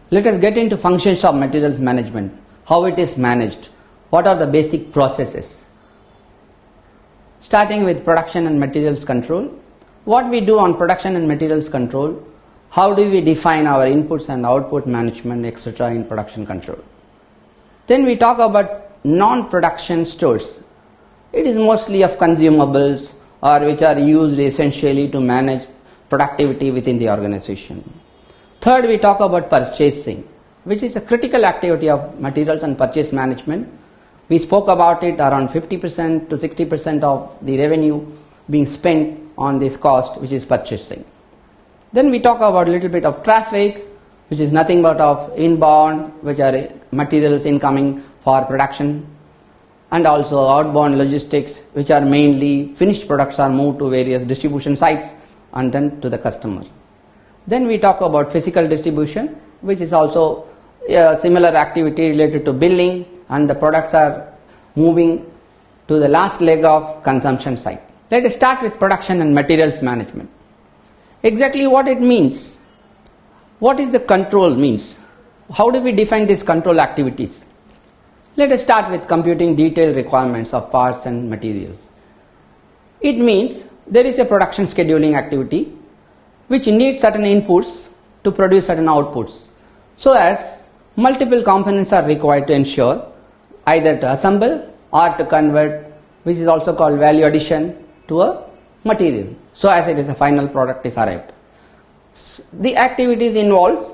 Let us get into functions of materials management, how it is managed, what are the basic processes. Starting with production and materials control. What we do on production and materials control, how do we define our inputs and output management, etc. in production control. Then we talk about non-production stores. It is mostly of consumables or which are used essentially to manage productivity within the organization. Third, we talk about purchasing, which is a critical activity of materials and purchase management. We spoke about it, around 50% to 60% of the revenue being spent on this cost, which is purchasing. Then we talk about a little bit of traffic, which is nothing but of inbound, which are materials incoming for production, and also outbound logistics, which are mainly finished products are moved to various distribution sites and then to the customer. Then we talk about physical distribution, which is also a similar activity related to billing, and the products are moving to the last leg of consumption site. Let us start with production and materials management. Exactly what it means. What is the control means? How do we define these control activities? Let us start with computing detailed requirements of parts and materials. It means there is a production scheduling activity which needs certain inputs to produce certain outputs. So as multiple components are required to ensure either to assemble or to convert, which is also called value addition, to a material. So as it is a final product is arrived. The activities involves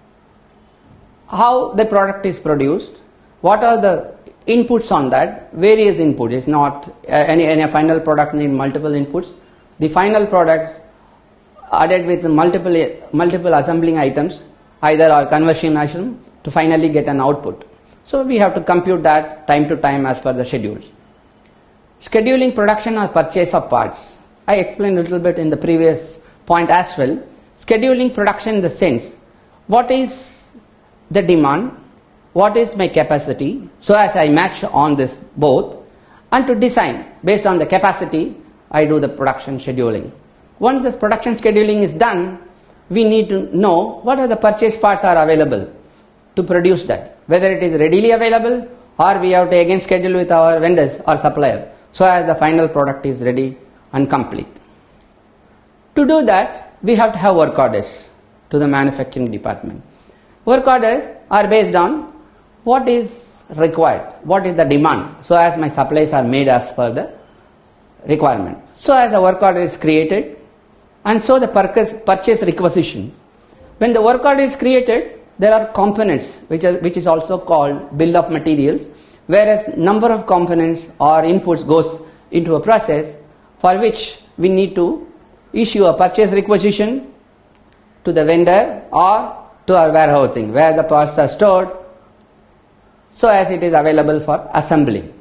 how the product is produced, what are the inputs on that, various inputs. It's not any final product need multiple inputs. The final products added with multiple assembling items, either or conversion item, to finally get an output. So we have to compute that time to time as per the schedules. Scheduling production or purchase of parts. I explained a little bit in the previous point as well. Scheduling production in the sense, what is the demand, what is my capacity, so as I match on this both, and to design based on the capacity, I do the production scheduling. Once this production scheduling is done, we need to know what are the purchase parts are available to produce that, whether it is readily available or we have to again schedule with our vendors or supplier, so as the final product is ready and complete. To do that, we have to have work orders to the manufacturing department. Work orders are based on what is required, what is the demand, so as my supplies are made as per the requirement. So as the work order is created, and so the purchase requisition. When the work order is created, there are components which is also called bill of materials, whereas number of components or inputs goes into a process for which we need to issue a purchase requisition to the vendor or to our warehousing where the parts are stored, so as it is available for assembly.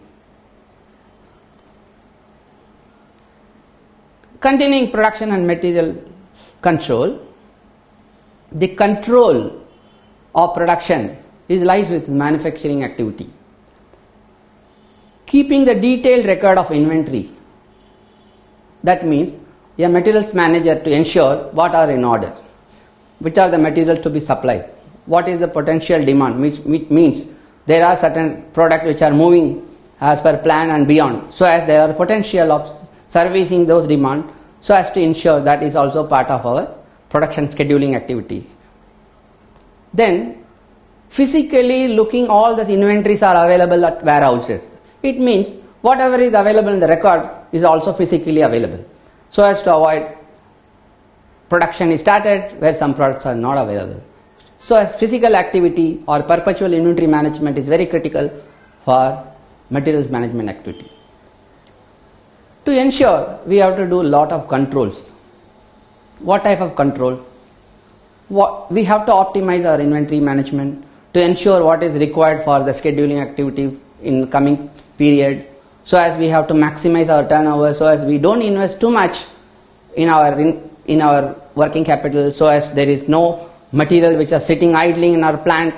Continuing production and material control, the control of production lies with manufacturing activity. Keeping the detailed record of inventory, that means a materials manager to ensure what are in order, which are the materials to be supplied, what is the potential demand, which means there are certain products which are moving as per plan and beyond, so as there are potential of servicing those demand, so as to ensure that is also part of our production scheduling activity. Then physically looking all the inventories are available at warehouses. It means whatever is available in the record is also physically available, so as to avoid production is started where some products are not available. So as physical activity or perpetual inventory management is very critical for materials management activity. To ensure, we have to do a lot of controls. What type of control? We have to optimize our inventory management to ensure what is required for the scheduling activity in coming period, so as we have to maximize our turnover, so as we don't invest too much in our working capital, so as there is no material which are sitting idling in our plant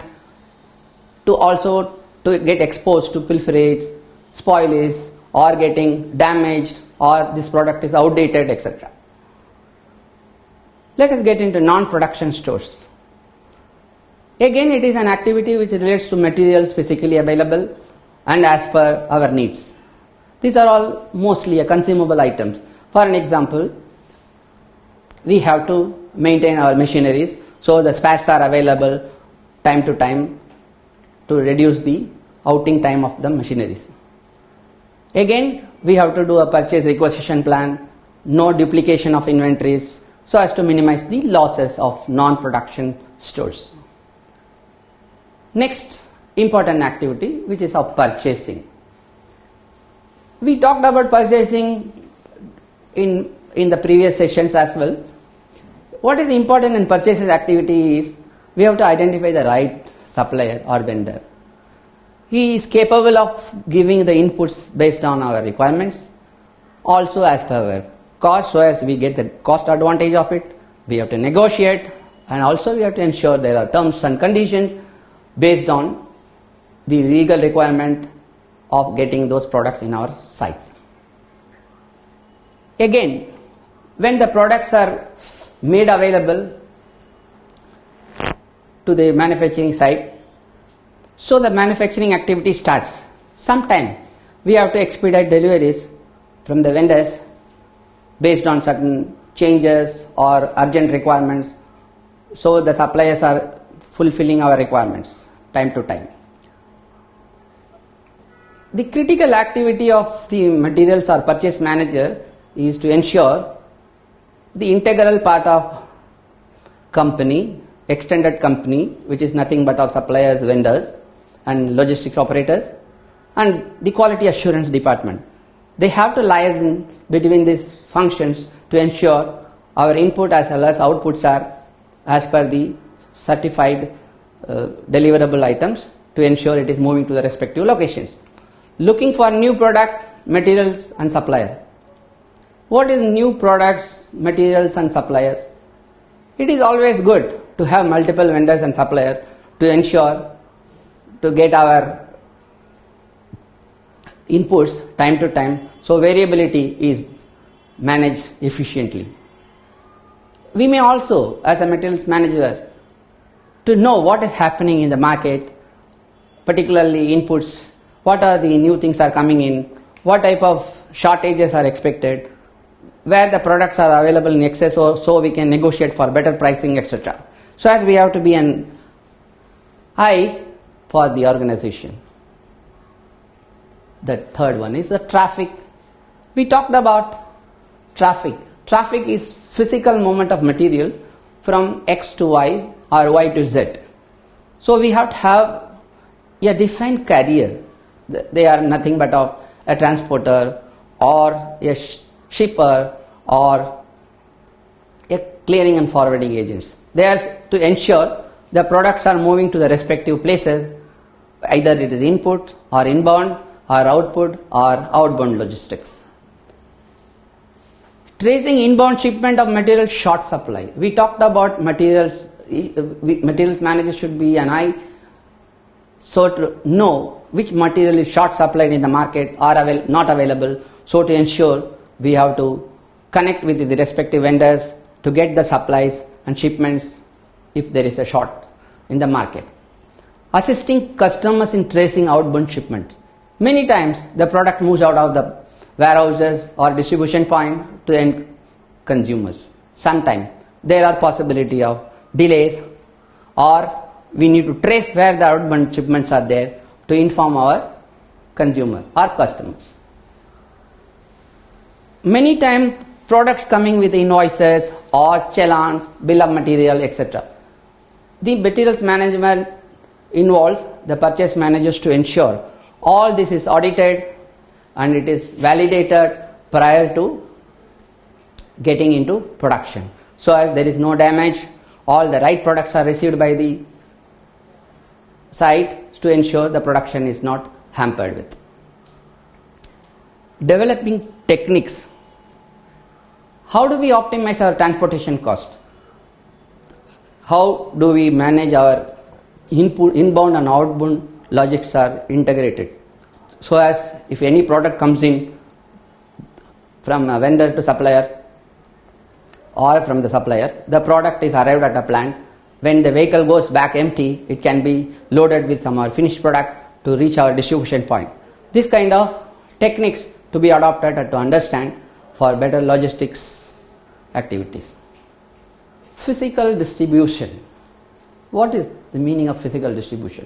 to get exposed to pilferage, spoilage, or getting damaged, or this product is outdated, etc. Let us get into non-production stores. Again, it is an activity which relates to materials physically available and as per our needs. These are all mostly consumable items. For an example, we have to maintain our machineries, so the spares are available time to time to reduce the outing time of the machineries. Again, we have to do a purchase requisition plan, no duplication of inventories, so as to minimize the losses of non-production stores. Next important activity, which is of purchasing. We talked about purchasing in the previous sessions as well. What is important in purchases activity is we have to identify the right supplier or vendor. He is capable of giving the inputs based on our requirements, also as per our cost, so as we get the cost advantage of it. We have to negotiate, and also we have to ensure there are terms and conditions based on the legal requirement of getting those products in our sites. Again, when the products are made available to the manufacturing site, so the manufacturing activity starts. Sometimes we have to expedite deliveries from the vendors based on certain changes or urgent requirements, so the suppliers are fulfilling our requirements time to time. The critical activity of the materials or purchase manager is to ensure the integral part of company, extended company, which is nothing but of suppliers, vendors and logistics operators, and the quality assurance department. They have to liaise between these functions to ensure our input as well as outputs are as per the certified deliverable items, to ensure it is moving to the respective locations. Looking for new product, materials and supplier. What is new products, materials and suppliers? It is always good to have multiple vendors and suppliers to ensure to get our inputs time to time, so variability is managed efficiently. We may also, as a materials manager, to know what is happening in the market, particularly inputs, what are the new things are coming in, what type of shortages are expected, where the products are available in excess, so we can negotiate for better pricing, etc. So as we have to be an eye for the organization. The third one is the traffic. We talked about traffic. Traffic is physical movement of material from X to Y or Y to Z. So we have to have a defined carrier. They are nothing but of a transporter or a shipper or a clearing and forwarding agents. They are to ensure the products are moving to the respective places, either it is input or inbound or output or outbound logistics. Tracing inbound shipment of material short supply. We talked about materials. Materials manager should be an eye, so to know which material is short supplied in the market or not available. So to ensure we have to connect with the respective vendors to get the supplies and shipments if there is a short in the market. Assisting customers in tracing outbound shipments. Many times the product moves out of the warehouses or distribution point to end consumers. Sometimes there are possibility of delays, or we need to trace where the outbound shipments are there to inform our consumer or customers. Many times products coming with invoices or challans, bill of material, etc. The materials management involves the purchase managers to ensure all this is audited and it is validated prior to getting into production, so as there is no damage, all the right products are received by the site to ensure the production is not hampered with. Developing techniques. How do we optimize our transportation cost? How do we manage our inbound and outbound logistics are integrated, so as if any product comes in from a vendor to supplier or from the supplier, the product is arrived at a plant, when the vehicle goes back empty, it can be loaded with some finished product to reach our distribution point. This kind of techniques to be adopted and to understand for better logistics activities. Physical distribution. What is the meaning of physical distribution?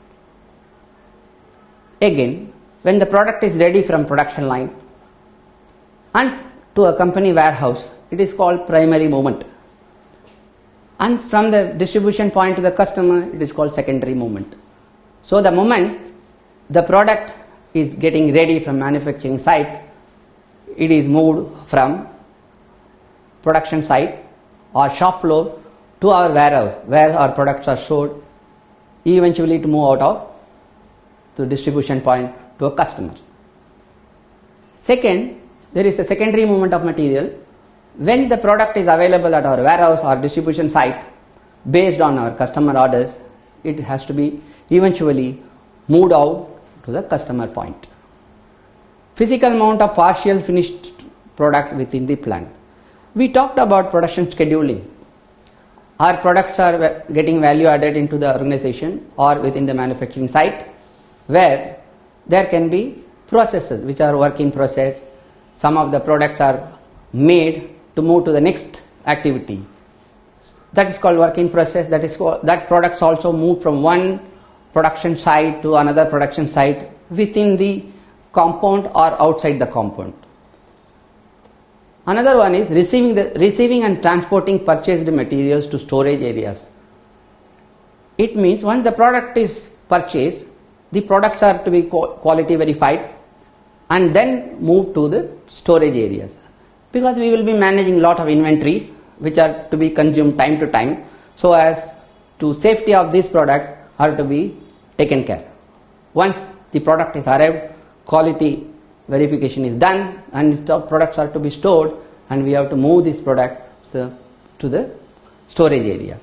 Again, when the product is ready from production line and to a company warehouse, it is called primary movement. And from the distribution point to the customer, it is called secondary movement. So the moment the product is getting ready from manufacturing site, it is moved from production site or shop floor to our warehouse where our products are stored, eventually to move out of the distribution point to a customer. Second, there is a secondary movement of material. When the product is available at our warehouse or distribution site, based on our customer orders, it has to be eventually moved out to the customer point. Physical amount of partial finished product within the plant. We talked about production scheduling. Our products are getting value added into the organization or within the manufacturing site, where there can be processes which are work in process. Some of the products are made to move to the next activity. That is called work in process. That products also move from one production site to another production site within the compound or outside the compound. Another one is receiving and transporting purchased materials to storage areas. It means once the product is purchased, the products are to be quality verified and then moved to the storage areas. Because we will be managing lot of inventories which are to be consumed time to time, so as to safety of these products are to be taken care. Once the product is arrived, quality verification is done and the products are to be stored, and we have to move this product to the storage area.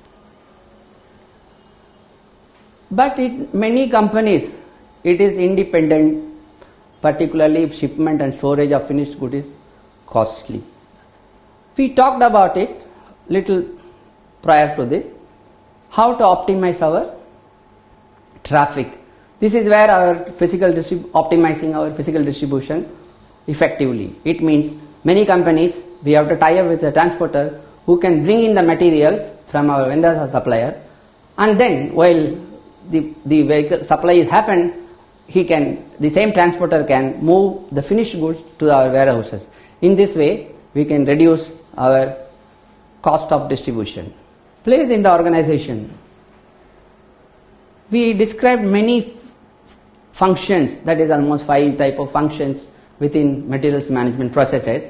But in many companies it is independent, particularly if shipment and storage of finished goods is costly. We talked about it little prior to this, how to optimize our traffic. This is where our optimizing our physical distribution effectively. It means many companies, we have to tie up with a transporter who can bring in the materials from our vendors or supplier, and then while the vehicle supply is happened, the same transporter can move the finished goods to our warehouses. In this way, we can reduce our cost of distribution. Place in the organization. We described many functions, that is almost 5 type of functions within materials management processes.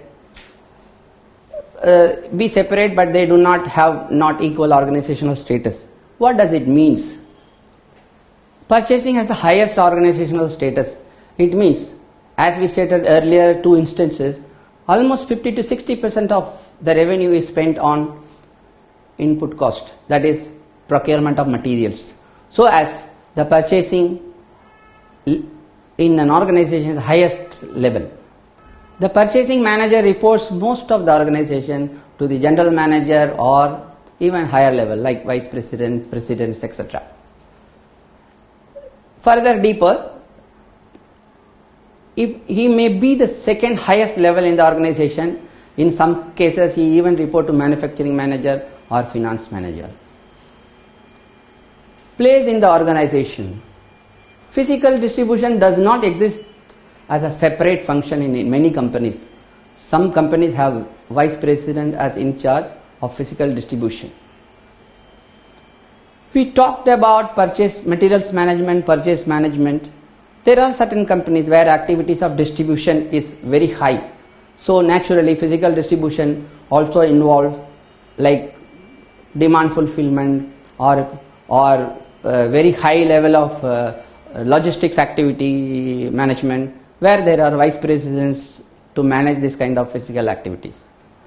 We separate, but they do not have equal organizational status. What does it mean? Purchasing has the highest organizational status. It means, as we stated earlier, 2 instances, almost 50 to 60% of the revenue is spent on input cost, that is procurement of materials. So as the purchasing in an organization is the highest level. The purchasing manager reports most of the organization to the general manager or even higher level like vice presidents, presidents, etc. Further deeper, if he may be the second highest level in the organization, in some cases he even report to manufacturing manager or finance manager. Place in the organization. Physical distribution does not exist as a separate function in many companies. Some companies have vice president as in charge of physical distribution. We talked about materials management, purchase management. There are certain companies where activities of distribution is very high. So naturally physical distribution also involves like demand fulfillment or very high level of logistics activity management, where there are vice presidents to manage this kind of physical activities.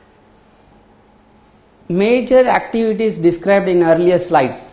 Major activities described in earlier slides.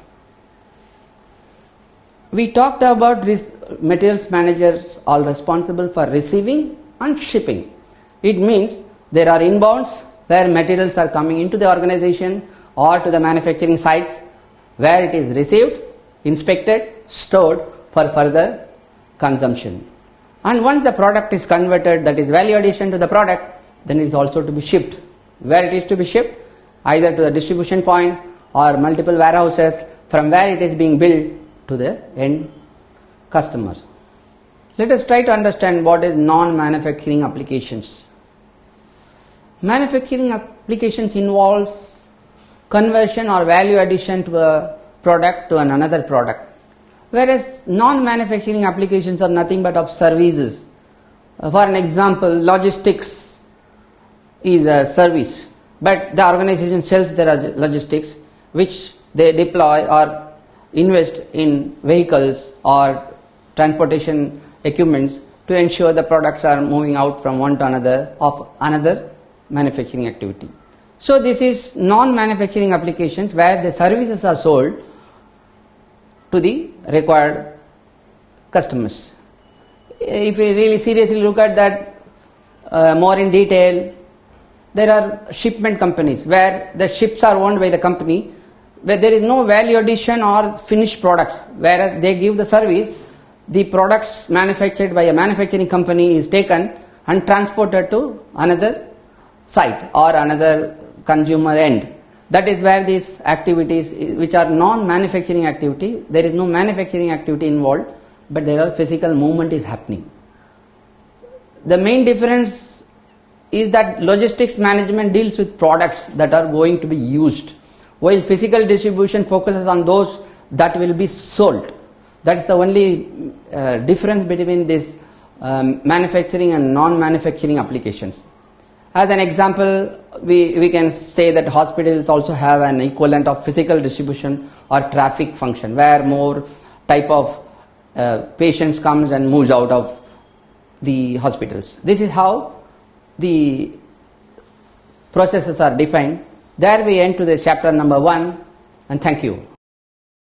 We talked about materials managers all responsible for receiving and shipping. It means there are inbounds where materials are coming into the organization or to the manufacturing sites, where it is received, inspected, stored for further consumption. And once the product is converted, that is value addition to the product, then it is also to be shipped. Where it is to be shipped? Either to the distribution point or multiple warehouses from where it is being billed to the end customer. Let us try to understand what is non-manufacturing applications. Manufacturing applications involves conversion or value addition to a product to another product, whereas non-manufacturing applications are nothing but of services. For an example, logistics is a service, but the organization sells their logistics, which they deploy or invest in vehicles or transportation equipments to ensure the products are moving out from one to another of another manufacturing activity. So this is non-manufacturing applications where the services are sold to the required customers. If we really seriously look at that more in detail, there are shipment companies where the ships are owned by the company, where there is no value addition or finished products, whereas they give the service. The products manufactured by a manufacturing company is taken and transported to another site or another consumer end. That is where these activities, which are non-manufacturing activity, there is no manufacturing activity involved, but there are physical movement is happening. The main difference is that logistics management deals with products that are going to be used, while physical distribution focuses on those that will be sold. That is the only difference between this manufacturing and non-manufacturing applications. As an example, we can say that hospitals also have an equivalent of physical distribution or traffic function, where more type of patients comes and moves out of the hospitals. This is how the processes are defined. There we end to the chapter number 1, and thank you.